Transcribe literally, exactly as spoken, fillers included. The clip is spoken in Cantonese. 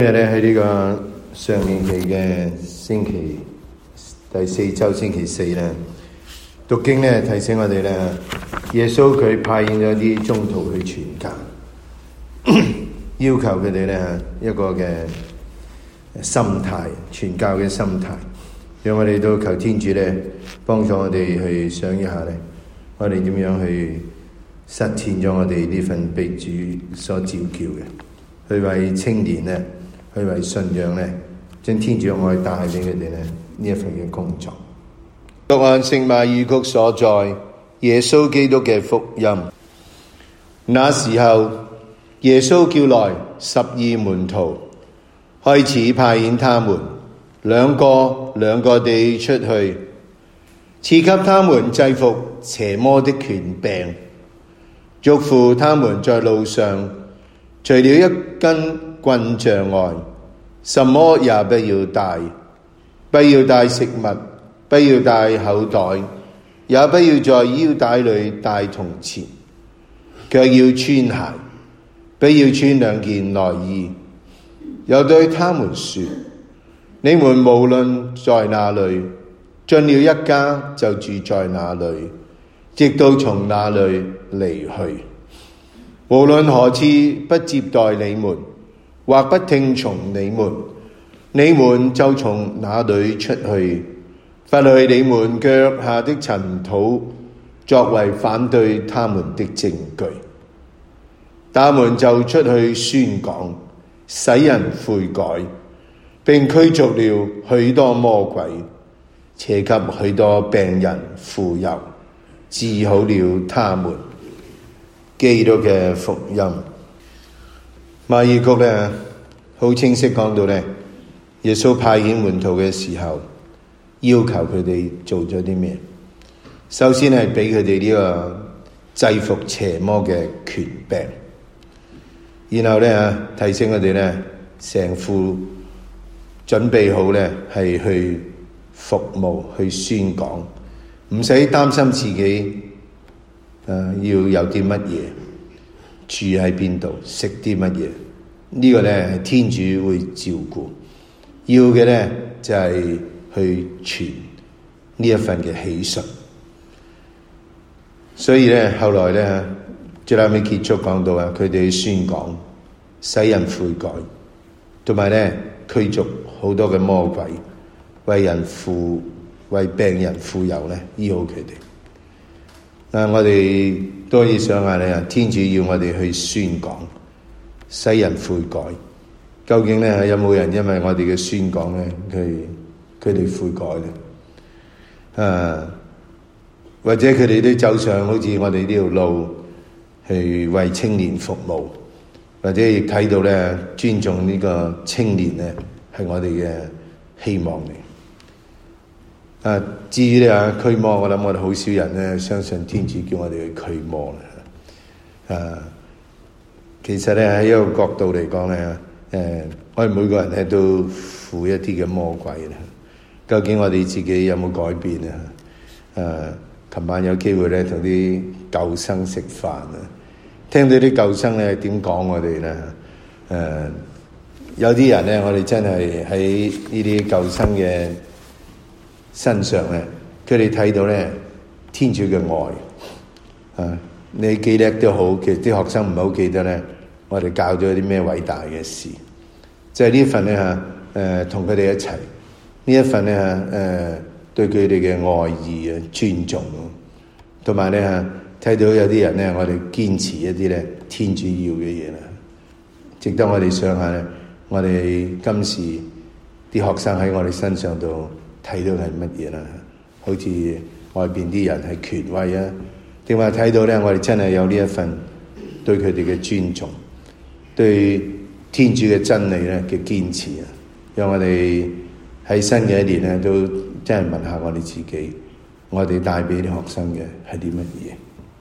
今日咧喺呢個上年期嘅星期第四週星期四咧，讀經咧提醒我哋咧，耶穌佢派遣咗啲宗徒去傳教，要求佢哋咧一個嘅心態，傳教嘅心態，讓我哋都求天主咧幫助我哋去想一下咧，我哋點樣去實踐咗我哋呢份被主所召叫嘅，去為青年咧。去為信仰咧，將天主嘅愛帶俾佢哋咧呢一份嘅工作。讀按聖馬爾谷所在耶穌基督嘅福音。那時候，耶穌叫來十二門徒，開始派遣他們兩個兩個地出去，賜給他們制服邪魔的權柄，囑咐他們在路上，除了一根棍杖外，什麼也不要帶，不要帶食物，不要帶口袋，也不要在腰帶裏帶銅錢，卻要穿鞋，不要穿兩件內衣。又對他們說：你們無論在哪裏，進了一家就住在那裏，直到從那裏離去。無論何處不接待你們，或不聽從你們，你們就從那裏出去，拂去你們腳下的塵土，作為反對他們的證據。他們就出去宣講，使人悔改，並驅逐了許多魔鬼，且給許多病人傅油，治好了他們。基督嘅福音。馬爾谷咧好清晰講到咧，耶穌派遣門徒嘅時候，要求佢哋做咗啲咩？首先係俾佢哋呢個制服邪魔嘅權柄，然後咧提醒佢哋咧成副準備好咧係去服務、去宣講，唔使擔心自己。誒、呃，要有啲乜嘢住喺邊度，食啲乜嘢？這個、呢個咧係天主會照顧。要嘅咧就係、是、去傳呢一份嘅喜訊。所以咧後來咧最後尾結束講到啊，佢哋去宣講，使人悔改，同埋咧驅逐好多嘅魔鬼，為人傅為病人傅油咧醫好佢哋。啊！我哋都可以想下咧，天主要我哋去宣講，使人悔改。究竟咧有冇人因為我哋嘅宣講咧，佢佢哋悔改咧？啊，或者佢哋都走上好似我哋呢條路去為青年服務，或者亦睇到咧尊重呢個青年咧，係我哋嘅希望嚟。啊，至於咧驅魔，我諗我哋好少人咧相信天主叫我哋去驅魔啦。啊，其實咧喺一個角度嚟講咧，誒，我哋每個人咧都負一啲嘅魔鬼啦。究竟我哋自己有冇改變啊？誒，琴晚有機會咧同啲舊生食飯啊，聽到啲舊生咧點講我哋咧？誒，有啲人咧，我哋真係喺呢啲舊生嘅身上咧，佢哋睇到咧天主嘅愛啊！你記得都好，其實啲學生唔係好記得咧，我哋教咗啲咩偉大嘅事，就係、是、呢份咧嚇誒，同佢哋一齊呢一份咧嚇誒，對佢哋嘅愛意啊、尊重，同埋咧嚇睇到有啲人咧，我哋堅持一啲咧天主要嘅嘢啦，值得我哋想下咧，我哋今時啲學生喺我哋身上度睇到係乜嘢啦？好似外邊啲人係權威啊，定話睇到咧，我哋真係有呢一份對佢哋嘅尊重，對天主嘅真理咧嘅堅持啊！讓我哋喺新嘅一年咧，都真係問下我哋自己，我哋帶俾啲學生嘅係啲乜嘢？